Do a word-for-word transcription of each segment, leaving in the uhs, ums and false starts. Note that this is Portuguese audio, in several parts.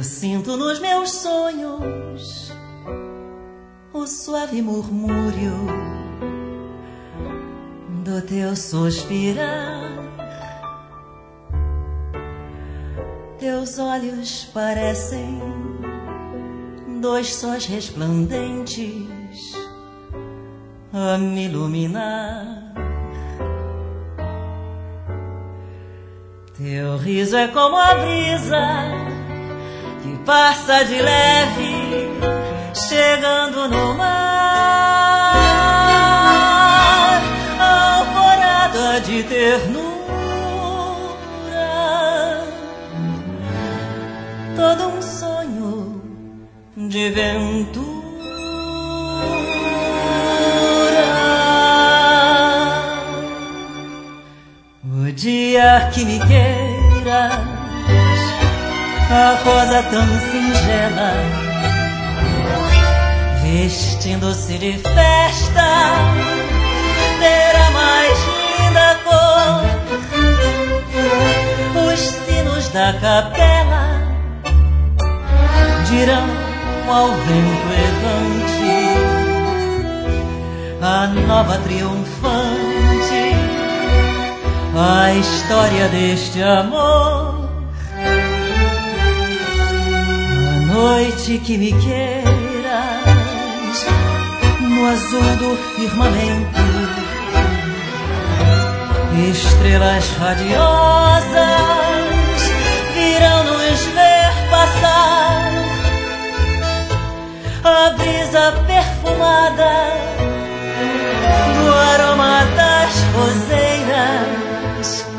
sinto nos meus sonhos o suave murmúrio do teu suspirar. Teus olhos parecem dois sóis resplandentes a me iluminar. Teu riso é como a brisa que passa de leve, chegando no mar, alvorada de ternura, todo um sonho de ventura. O dia que me queiras, a rosa tão singela, vestindo-se de festa, terá mais linda cor. Os sinos da capela dirão ao vento errante a nova triunfante, a história deste amor. A noite que me queiras, no azul do firmamento, estrelas radiosas virão nos ver passar. A brisa perfumada do aroma das roseiras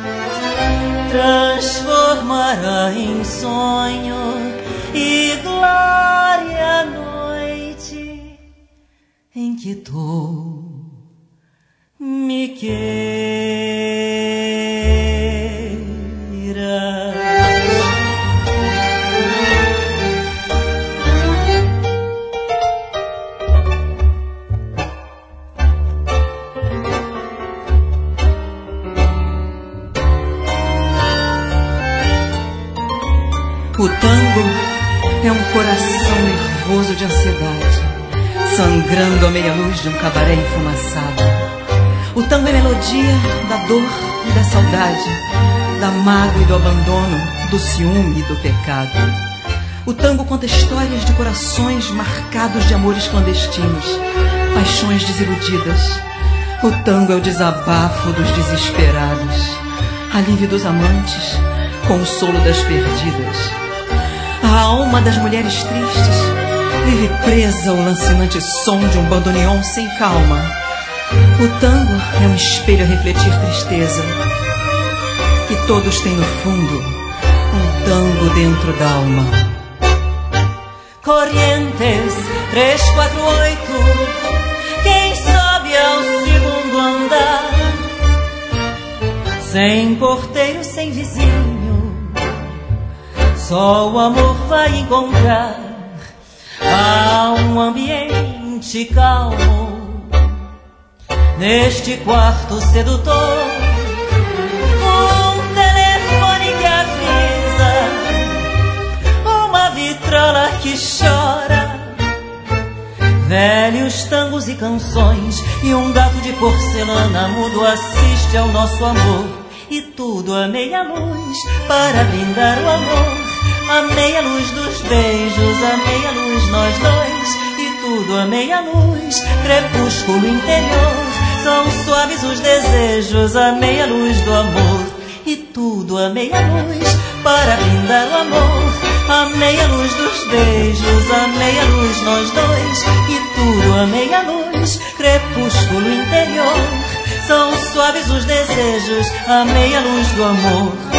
transformará em sonho e glória a noite em que tu me queiras. O tango é um coração nervoso de ansiedade, sangrando à meia-luz de um cabaré enfumaçado. O tango é melodia da dor e da saudade, da mágoa e do abandono, do ciúme e do pecado. O tango conta histórias de corações marcados de amores clandestinos, paixões desiludidas. O tango é o desabafo dos desesperados, alívio dos amantes, consolo das perdidas. A alma das mulheres tristes vive presa ao lancinante som de um bandoneon sem calma. O tango é um espelho a refletir tristeza, e todos têm no fundo um tango dentro da alma. Corrientes três quatro oito, quem sobe ao segundo andar, sem porteiro, sem vizinho, só o amor vai encontrar. Há um ambiente calmo neste quarto sedutor, um telefone que avisa, uma vitrola que chora, velhos tangos e canções, e um gato de porcelana mudo assiste ao nosso amor. E tudo a meia luz para brindar o amor, a meia luz dos beijos, a meia luz nós dois. E tudo a meia luz, crepúsculo interior, são suaves os desejos, a meia luz do amor. E tudo a meia luz para brindar o amor, a meia luz dos beijos, a meia luz nós dois. E tudo a meia luz, crepúsculo interior, são suaves os desejos, a meia luz do amor.